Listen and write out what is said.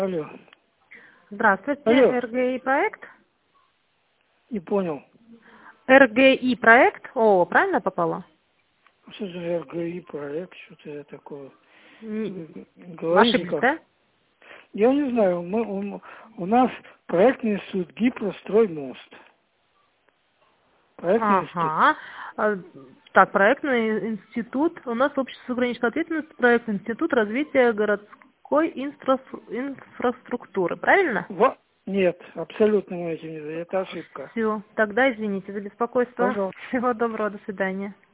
Алло. Здравствуйте, Алло. РГИ проект? Не понял. РГИ проект? О, правильно попала? Что за РГИ проект? Что-то я такое. Не- Говорите Ошиблись, как? да? Я не знаю. У нас проектный институт Гипростроймост. Проектный институт. Ага. Так, проектный институт. У нас общество с ограниченной ответственностью, проектный институт развития городской инфраструктуры. Правильно? Нет, абсолютно не этим не. Это ошибка. Все. Тогда извините за беспокойство. Пожалуйста. Всего доброго. До свидания.